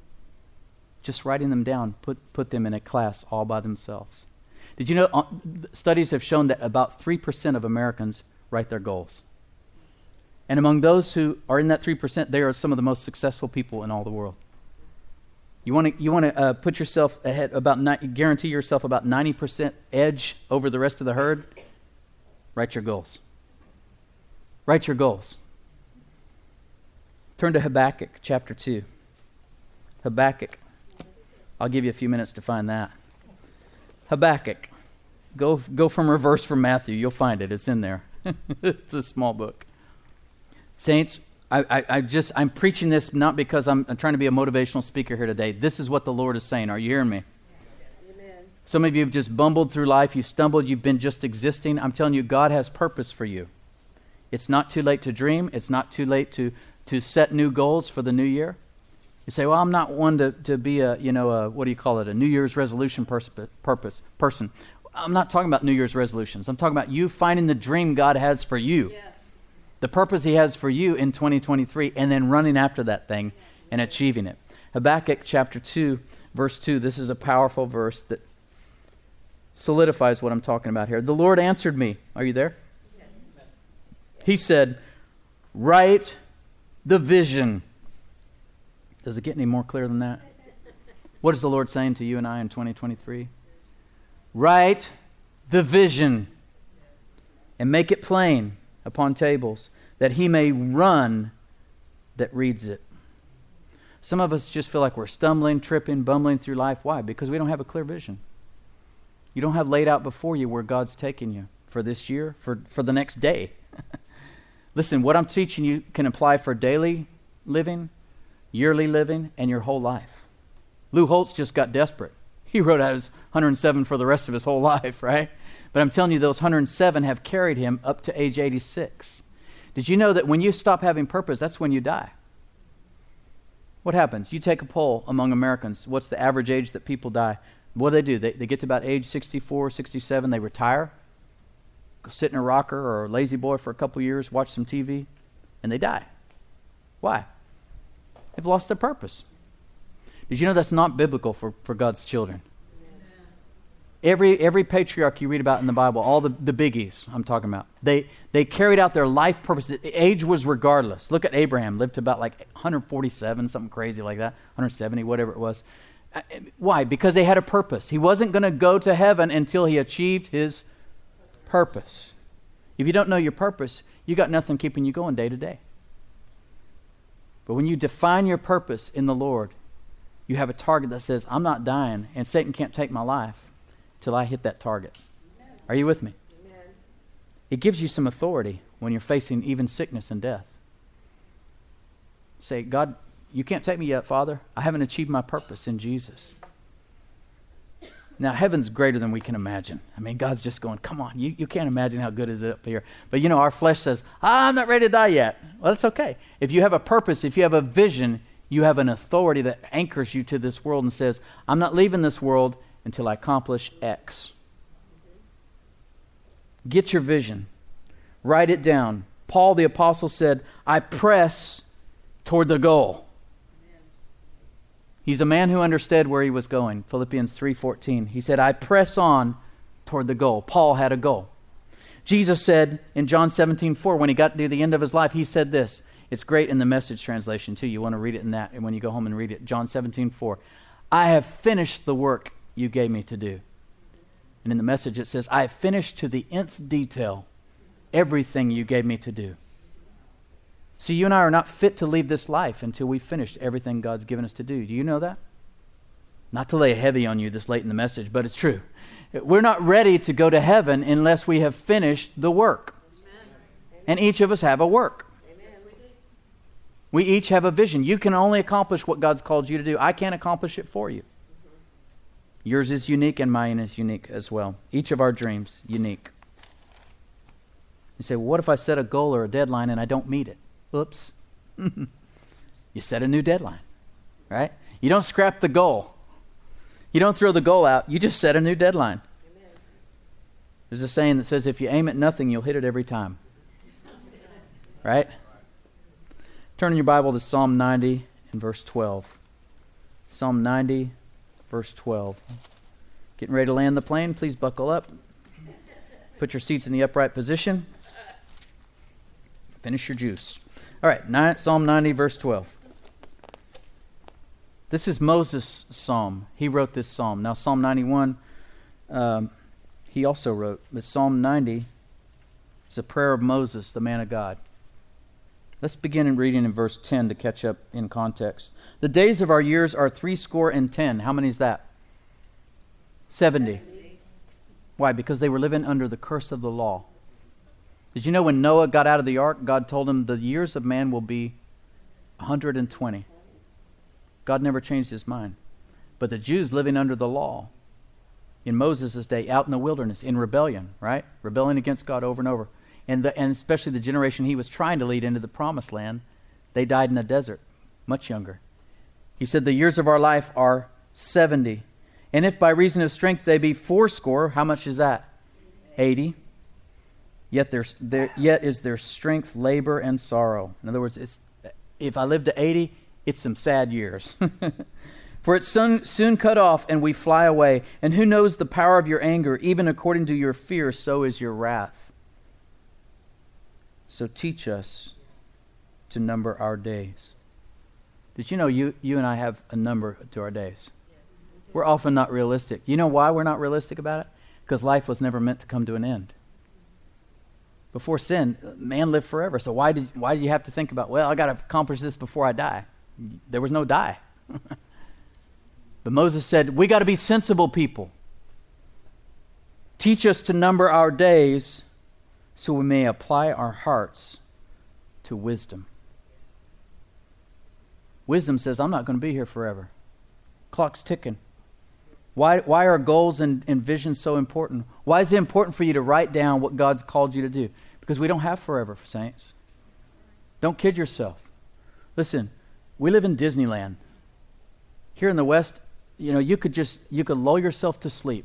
S1: Just writing them down, put, put them in a class all by themselves. Did you know, uh, studies have shown that about three percent of Americans write their goals. And among those who are in that three percent, they are some of the most successful people in all the world. You want to you want to uh, put yourself ahead, about ni- guarantee yourself about ninety percent edge over the rest of the herd? Write your goals. Write your goals. Turn to Habakkuk chapter two. Habakkuk. I'll give you a few minutes to find that. Habakkuk. Go go from reverse from Matthew. You'll find it. It's in there. It's a small book. Saints, I, I, I just I'm preaching this not because I'm, I'm trying to be a motivational speaker here today. This is what the Lord is saying. Are you hearing me? Amen. Some of you have just bumbled through life. You've stumbled. You've been just existing. I'm telling you, God has purpose for you. It's not too late to dream. It's not too late to to set new goals for the new year. You say, "Well, I'm not one to, to be a, you know, a, what do you call it, a New Year's resolution pers- purpose person." I'm not talking about New Year's resolutions. I'm talking about you finding the dream God has for you. Yes. The purpose He has for you in twenty twenty-three, and then running after that thing and achieving it. Habakkuk chapter two, verse two. This is a powerful verse that solidifies what I'm talking about here. "The Lord answered me." Are you there? Yes. He said, "Write the vision." Does it get any more clear than that? What is the Lord saying to you and I in twenty twenty-three? Write the vision and make it plain upon tables, that he may run that reads it. Some of us just feel like we're stumbling, tripping, bumbling through life. Why? Because we don't have a clear vision. You don't have laid out before you where God's taking you for this year, for, for the next day. Listen, what I'm teaching you can apply for daily living, yearly living, and your whole life. Lou Holtz just got desperate. He wrote out his one hundred seven for the rest of his whole life, right? But I'm telling you, those one hundred seven have carried him up to age eighty-six. Did you know that when you stop having purpose, that's when you die? What happens? You take a poll among Americans. What's the average age that people die? What do they do? They, they get to about age sixty-four, sixty-seven, they retire, go sit in a rocker or a lazy boy for a couple years, watch some T V, and they die. Why? They've lost their purpose. Did you know that's not biblical for, for God's children? Amen. Every every patriarch you read about in the Bible, all the, the biggies I'm talking about, they they carried out their life purpose. The age was regardless. Look at Abraham, lived to about like one hundred forty-seven, something crazy like that, one hundred seventy, whatever it was. Why? Because they had a purpose. He wasn't going to go to heaven until he achieved his purpose. If you don't know your purpose, you got nothing keeping you going day to day. But when you define your purpose in the Lord, you have a target that says, I'm not dying, and Satan can't take my life till I hit that target. Amen. Are you with me? Amen. It gives you some authority when you're facing even sickness and death. Say, God, you can't take me yet, Father. I haven't achieved my purpose in Jesus. Now, heaven's greater than we can imagine. I mean, God's just going, come on, you, you can't imagine how good is it up here. But, you know, our flesh says, ah, I'm not ready to die yet. Well, that's okay. If you have a purpose, if you have a vision, you have an authority that anchors you to this world and says, I'm not leaving this world until I accomplish X. Get your vision. Write it down. Paul the apostle said, I press toward the goal. He's a man who understood where he was going. Philippians three fourteen. He said, I press on toward the goal. Paul had a goal. Jesus said in John seventeen four, when he got to the end of his life, he said this. It's great in the Message translation too. You want to read it in that, and when you go home and read it. John seventeen four. I have finished the work you gave me to do. And in the Message it says, I have finished to the nth detail everything you gave me to do. See, you and I are not fit to leave this life until we've finished everything God's given us to do. Do you know that? Not to lay heavy on you this late in the message, but it's true. We're not ready to go to heaven unless we have finished the work. Amen. And each of us have a work. Amen. We each have a vision. You can only accomplish what God's called you to do. I can't accomplish it for you. Mm-hmm. Yours is unique and mine is unique as well. Each of our dreams, unique. You say, well, what if I set a goal or a deadline and I don't meet it? Oops. You set a new deadline, right? You don't scrap the goal. You don't throw the goal out. You just set a new deadline. Amen. There's a saying that says, if you aim at nothing, you'll hit it every time. Right? Turn in your Bible to Psalm ninety and verse twelve. Psalm ninety, verse twelve. Getting ready to land the plane? Please buckle up. Put your seats in the upright position. Finish your juice. All right, nine, Psalm ninety, verse twelve. This is Moses' psalm. He wrote this psalm. Now, Psalm ninety-one, um, he also wrote. But Psalm ninety is a prayer of Moses, the man of God. Let's begin in reading in verse ten to catch up in context. The days of our years are three score and ten. How many is that? Seventy. Seventy. Why? Because they were living under the curse of the law. Did you know when Noah got out of the ark, God told him the years of man will be one hundred twenty. God never changed his mind. But the Jews living under the law in Moses' day, out in the wilderness, in rebellion, right? Rebelling against God over and over. And, the, and especially the generation he was trying to lead into the promised land, they died in the desert, much younger. He said the years of our life are seventy. And if by reason of strength they be fourscore, how much is that? eighty. Yet there's there yet is their strength, labor, and sorrow. In other words, it's if I live to eighty, it's some sad years. For it's soon, soon cut off, and we fly away. And who knows the power of your anger? Even according to your fear, so is your wrath. So teach us to number our days. Did you know you, you and I have a number to our days? We're often not realistic. You know why we're not realistic about it? Because life was never meant to come to an end. Before sin, man lived forever. So why did why did you have to think about, well, I got to accomplish this before I die? There was no die. But Moses said, we got to be sensible people. Teach us to number our days so we may apply our hearts to wisdom. Wisdom says, I'm not going to be here forever. Clock's ticking. Why, why are goals and, and visions so important? Why is it important for you to write down what God's called you to do? Because we don't have forever, saints. Don't kid yourself. Listen, we live in Disneyland. Here in the West, you know, you could just, you could lull yourself to sleep.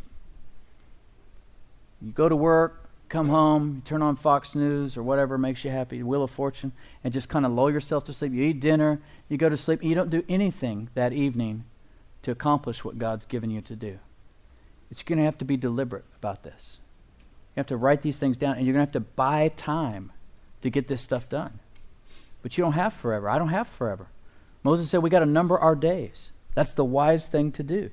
S1: You go to work, come home, you turn on Fox News or whatever makes you happy, Wheel of Fortune, and just kind of lull yourself to sleep. You eat dinner, you go to sleep, you don't do anything that evening to accomplish what God's given you to do. It's going to have to be deliberate about this. You have to write these things down, and you're going to have to buy time to get this stuff done. But you don't have forever. I don't have forever. Moses said we got to number our days. That's the wise thing to do.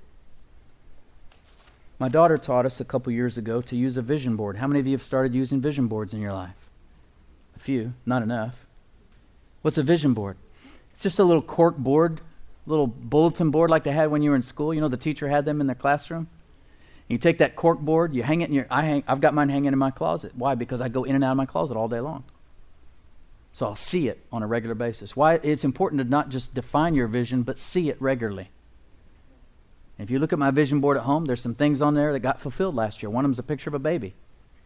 S1: My daughter taught us a couple years ago to use a vision board. How many of you have started using vision boards in your life? A few, not enough. What's a vision board? It's just a little cork board, little bulletin board like they had when you were in school. You know, the teacher had them in their classroom. You take that cork board, you hang it in your, I hang, I've got mine hanging in my closet. Why? Because I go in and out of my closet all day long. So I'll see it on a regular basis. Why? It's important to not just define your vision, but see it regularly. If you look at my vision board at home, there's some things on there that got fulfilled last year. One of them is a picture of a baby.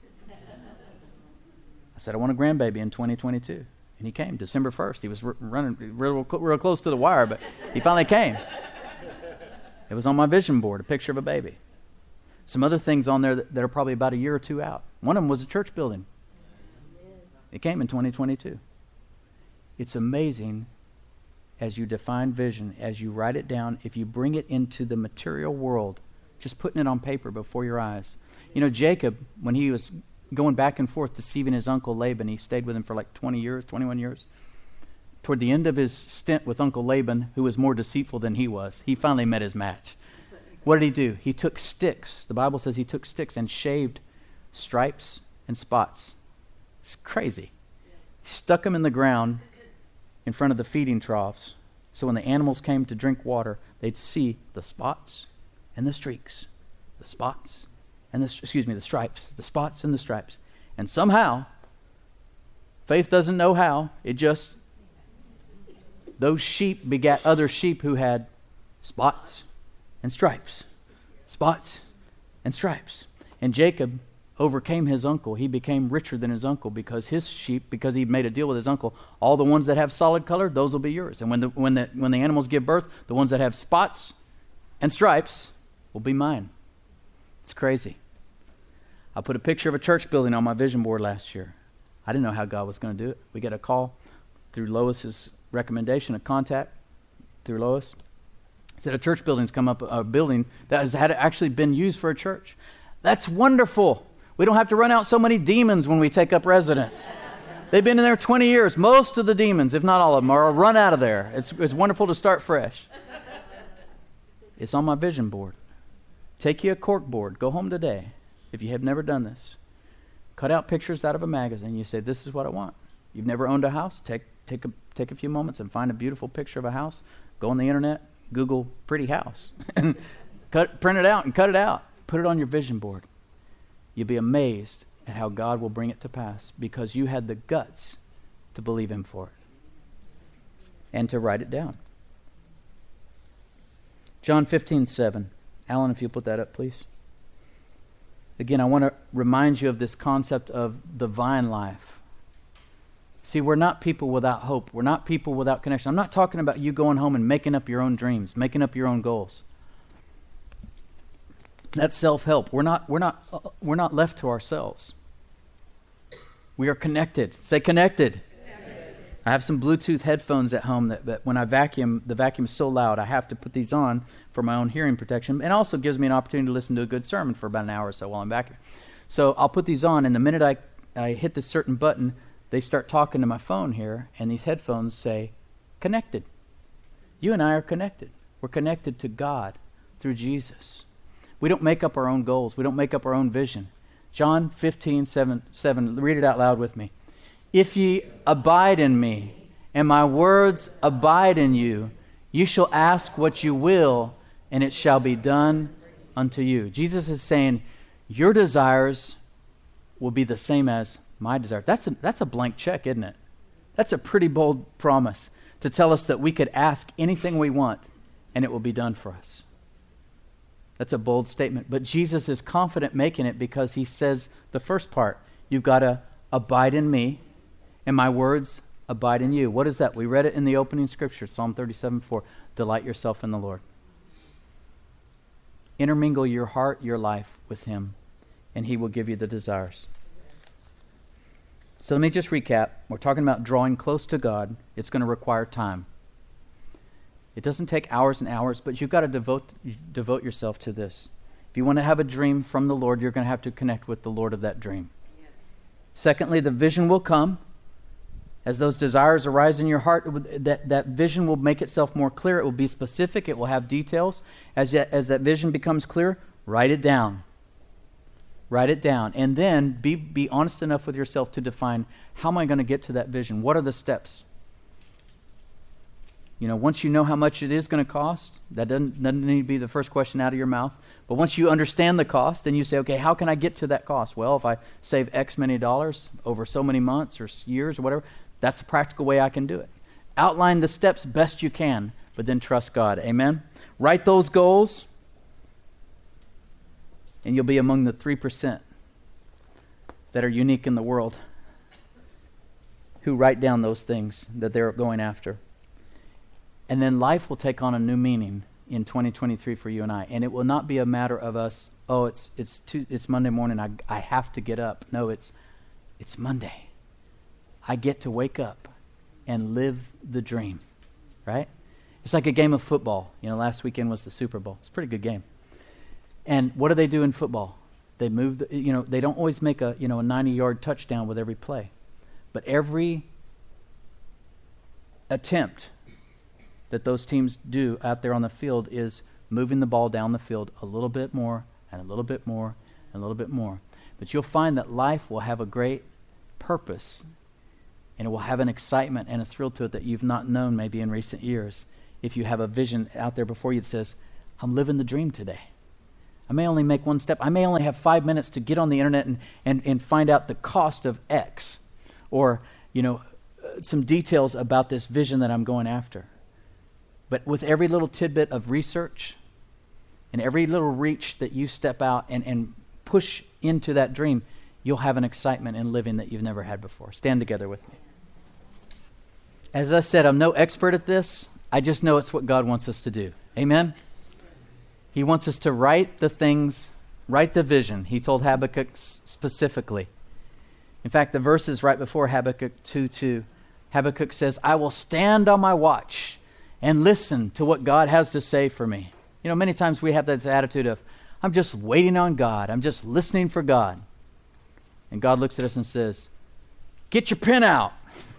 S1: I said, I want a grandbaby in twenty twenty-two. And he came December first. He was r- running real, real close to the wire, but he finally came. It was on my vision board, a picture of a baby. Some other things on there that, that are probably about a year or two out. One of them was a church building. It came in twenty twenty-two. It's amazing as you define vision, as you write it down, if you bring it into the material world, just putting it on paper before your eyes. You know, Jacob, when he was going back and forth deceiving his uncle Laban, he stayed with him for like twenty years, twenty-one years. Toward the end of his stint with Uncle Laban, who was more deceitful than he was, he finally met his match. What did he do? He took sticks. The Bible says he took sticks and shaved stripes and spots. It's crazy. He stuck them in the ground in front of the feeding troughs, so when the animals came to drink water, they'd see the spots and the streaks, the spots and the, excuse me, the stripes, the spots and the stripes. And somehow, faith doesn't know how, it just, those sheep begat other sheep who had spots and stripes, spots and stripes. And Jacob overcame his uncle. He became richer than his uncle because his sheep, because he made a deal with his uncle, all the ones that have solid color, those will be yours. And when the when the when the animals give birth, the ones that have spots and stripes will be mine. It's crazy. I put a picture of a church building on my vision board last year. I didn't know how God was going to do it. We got a call through Lois's recommendation, a contact through Lois. Said a church building's come up, a building that has had actually been used for a church. That's wonderful. We don't have to run out so many demons when we take up residence. They've been in there twenty years. Most of the demons, if not all of them, are run out of there. It's, it's wonderful to start fresh. It's on my vision board. Take you a cork board. Go home today, if you have never done this. Cut out pictures out of a magazine. You say, this is what I want. You've never owned a house? Take, take, a, take a few moments and find a beautiful picture of a house. Go on the internet. Google pretty house and cut, print it out and cut it out. Put it on your vision board. You'll be amazed at how God will bring it to pass because you had the guts to believe Him for it and to write it down. John fifteen seven. Alan, if you'll put that up, please. Again, I want to remind you of this concept of the vine life. See, we're not people without hope. We're not people without connection. I'm not talking about you going home and making up your own dreams, making up your own goals. That's self-help. We're not, we're not, uh, we're not left to ourselves. We are connected. Say connected. Connected. I have some Bluetooth headphones at home that, that when I vacuum, the vacuum is so loud, I have to put these on for my own hearing protection. And also gives me an opportunity to listen to a good sermon for about an hour or so while I'm vacuuming. So I'll put these on, and the minute I, I hit this certain button, they start talking to my phone here, and these headphones say, connected. You and I are connected. We're connected to God through Jesus. We don't make up our own goals. We don't make up our own vision. John fifteen seven, seven, read it out loud with me. If ye abide in me, and my words abide in you, you shall ask what you will, and it shall be done unto you. Jesus is saying, your desires will be the same as my desire. That's a, that's a blank check, isn't it? That's a pretty bold promise to tell us that we could ask anything we want and it will be done for us. That's a bold statement. But Jesus is confident making it because he says the first part, you've got to abide in me and my words abide in you. What is that? We read it in the opening scripture, Psalm thirty-seven four. Delight yourself in the Lord. Intermingle your heart, your life with him, and he will give you the desires. So let me just recap. We're talking about drawing close to God. It's going to require time. It doesn't take hours and hours, but you've got to devote devote yourself to this. If you want to have a dream from the Lord, you're going to have to connect with the Lord of that dream. Yes. Secondly, the vision will come. As those desires arise in your heart, that, that vision will make itself more clear. It will be specific. It will have details. As, yet, as that vision becomes clear, write it down. Write it down. And then be, be honest enough with yourself to define, how am I going to get to that vision? What are the steps? You know, once you know how much it is going to cost, that doesn't, doesn't need to be the first question out of your mouth. But once you understand the cost, then you say, okay, how can I get to that cost? Well, if I save X many dollars over so many months or years or whatever, that's a practical way I can do it. Outline the steps best you can, but then trust God. Amen? Write those goals, and you'll be among the three percent that are unique in the world who write down those things that they're going after. And then life will take on a new meaning in twenty twenty-three for you and I. And it will not be a matter of us, oh, it's it's too, it's Monday morning, I I have to get up. No, it's it's Monday. I get to wake up and live the dream. right? It's like a game of football. You know, last weekend was the Super Bowl. It's a pretty good game. And what do they do in football? They move, the, you know, they don't always make a, you know, a ninety-yard touchdown with every play. But every attempt that those teams do out there on the field is moving the ball down the field a little bit more and a little bit more and a little bit more. But you'll find that life will have a great purpose, and it will have an excitement and a thrill to it that you've not known maybe in recent years. If you have a vision out there before you that says, I'm living the dream today. I may only make one step. I may only have five minutes to get on the internet and, and, and find out the cost of X, or, you know, uh, some details about this vision that I'm going after. But with every little tidbit of research and every little reach that you step out and, and push into that dream, you'll have an excitement in living that you've never had before. Stand together with me. As I said, I'm no expert at this. I just know it's what God wants us to do. Amen? He wants us to write the things, write the vision. He told Habakkuk specifically. In fact, the verses right before Habakkuk two two, Habakkuk says, I will stand on my watch and listen to what God has to say for me. You know, many times we have this attitude of, I'm just waiting on God. I'm just listening for God. And God looks at us and says, get your pen out.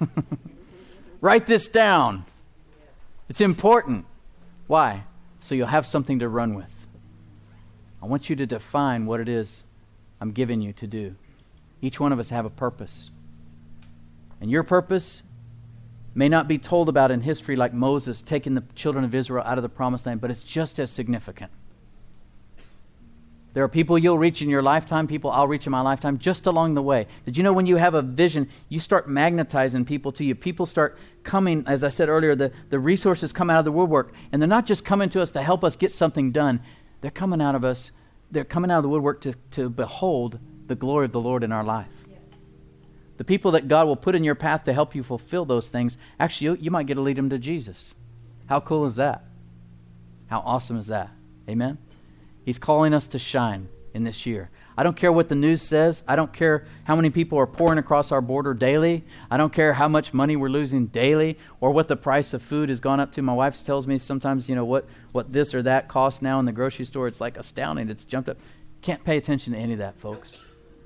S1: Write this down. It's important. Why? So you'll have something to run with. I want you to define what it is I'm giving you to do. Each one of us have a purpose. And your purpose may not be told about in history like Moses taking the children of Israel out of the promised land, but it's just as significant. There are people you'll reach in your lifetime, people I'll reach in my lifetime, just along the way. Did you know when you have a vision, you start magnetizing people to you? People start coming, as I said earlier, the, the resources come out of the woodwork, and they're not just coming to us to help us get something done. They're coming out of us, they're coming out of the woodwork to, to behold the glory of the Lord in our life. Yes. The people that God will put in your path to help you fulfill those things, actually, you, you might get to lead them to Jesus. How cool is that? How awesome is that? Amen? He's calling us to shine in this year. I don't care what the news says. I don't care how many people are pouring across our border daily. I don't care how much money we're losing daily or what the price of food has gone up to. My wife tells me sometimes, you know, what, what this or that costs now in the grocery store. It's like astounding. It's jumped up. Can't pay attention to any of that, folks.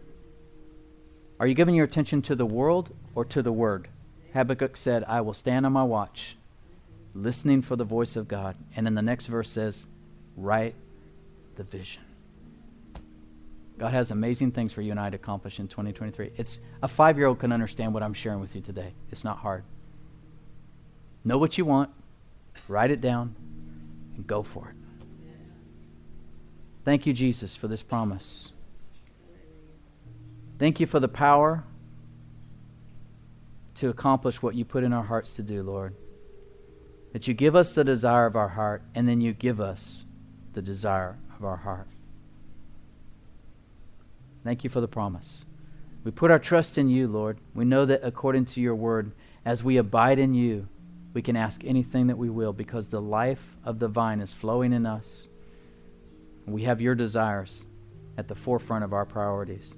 S1: Are you giving your attention to the world or to the Word? Habakkuk said, I will stand on my watch, listening for the voice of God. And then the next verse says, write the vision. God has amazing things for you and I to accomplish in twenty twenty-three. It's a five-year-old can understand what I'm sharing with you today. It's not hard. Know what you want, write it down, and go for it. Thank you, Jesus, for this promise. Thank you for the power to accomplish what you put in our hearts to do, Lord. That you give us the desire of our heart, and then you give us the desire of our heart. Thank you for the promise. We put our trust in you, Lord. We know that according to your word, as we abide in you, we can ask anything that we will because the life of the vine is flowing in us. We have your desires at the forefront of our priorities.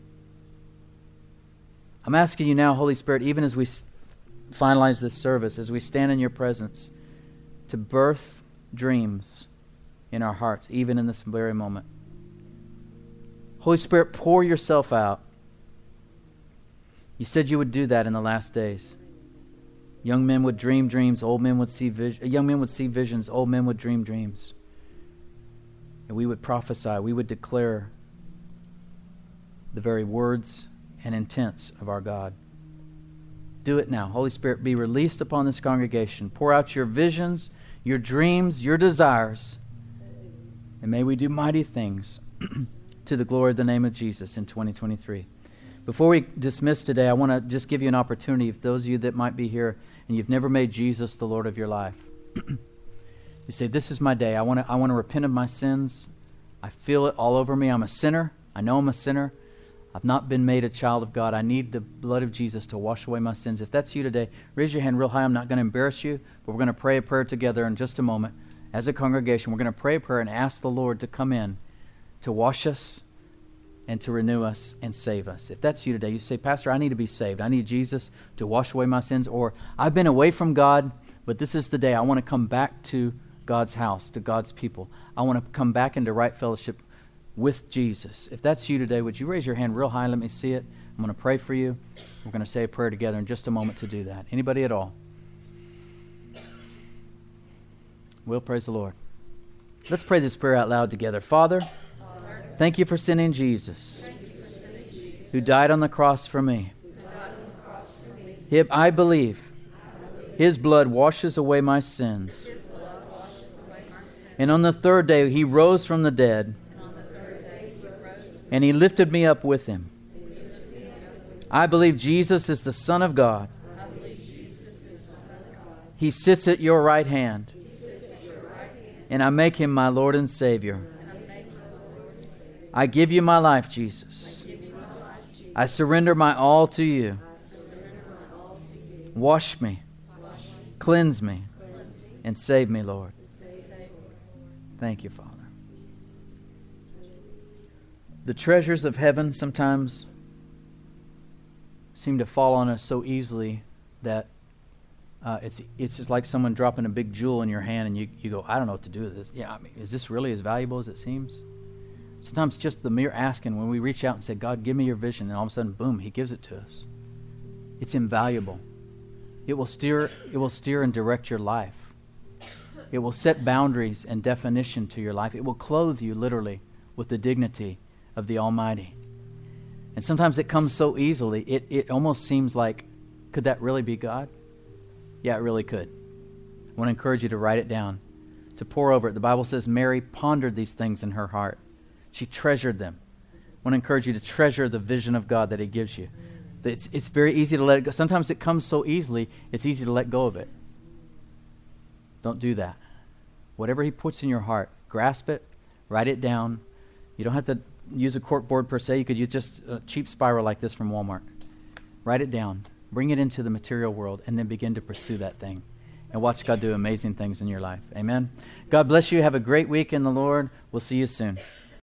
S1: I'm asking you now, Holy Spirit, even as we finalize this service, as we stand in your presence, to birth dreams in our hearts, even in this very moment. Holy Spirit, pour yourself out. You said you would do that in the last days. Young men would dream dreams, old men would see vis- young men would see visions, old men would dream dreams. And we would prophesy, we would declare the very words and intents of our God. Do it now. Holy Spirit, be released upon this congregation. Pour out your visions, your dreams, your desires. And may we do mighty things to the glory of the name of Jesus in twenty twenty-three. Before we dismiss today, I want to just give you an opportunity, if those of you that might be here and you've never made Jesus the Lord of your life. You say, this is my day. I want to I want to repent of my sins. I feel it all over me. I'm a sinner. I know I'm a sinner. I've not been made a child of God. I need the blood of Jesus to wash away my sins. If that's you today, raise your hand real high. I'm not going to embarrass you, but we're going to pray a prayer together in just a moment. As a congregation, we're going to pray a prayer and ask the Lord to come in to wash us and to renew us and save us. If that's you today, you say, Pastor, I need to be saved. I need Jesus to wash away my sins. Or I've been away from God, But this is the day I want to come back to God's house, to God's people. I want to come back into right fellowship with Jesus. If that's you today, would you raise your hand real high? Let me see it. I'm going to pray for you. We're going to say a prayer together in just a moment to do that. Anybody at all? Well, praise the Lord. Let's pray this prayer out loud together. Father, Father thank you for sending Jesus, for sending Jesus who died on the cross for me. Cross for me. Him, I believe, I believe His blood washes away my sins. His blood washes away my sins. And on the third day He rose from the dead, and, on the third day he rose and He lifted me up with Him. I believe Jesus is the Son of God. I believe Jesus is the Son of God. He sits at your right hand. He sits at your right hand. And I make Him my Lord and Savior. And I make Him my Lord and Savior. I give you my life, Jesus. I give you my life, Jesus. I surrender my all to you. I surrender my all to you. Wash me. Wash me. Cleanse me. Cleanse me. And save me, Lord. Save me. Thank you, Father. The treasures of heaven sometimes seem to fall on us so easily that uh, it's it's just like someone dropping a big jewel in your hand, and you, you go, I don't know what to do with this. Yeah, I mean, is this really as valuable as it seems? Sometimes just the mere asking, when we reach out and say, God, give me your vision, and all of a sudden, boom, He gives it to us. It's invaluable. It will steer it will steer and direct your life. It will set boundaries and definition to your life. It will clothe you literally with the dignity of the Almighty. And sometimes it comes so easily, it, it almost seems like, could that really be God? Yeah, it really could. I want to encourage you to write it down, to pore over it. The Bible says Mary pondered these things in her heart. She treasured them. I want to encourage you to treasure the vision of God that He gives you. It's, it's very easy to let it go. Sometimes it comes so easily, it's easy to let go of it. Don't do that. Whatever He puts in your heart, grasp it, write it down. You don't have to use a cork board per se. You could use just a cheap spiral like this from Walmart. Write it down. Bring it into the material world and then begin to pursue that thing. And watch God do amazing things in your life. Amen. God bless you. Have a great week in the Lord. We'll see you soon.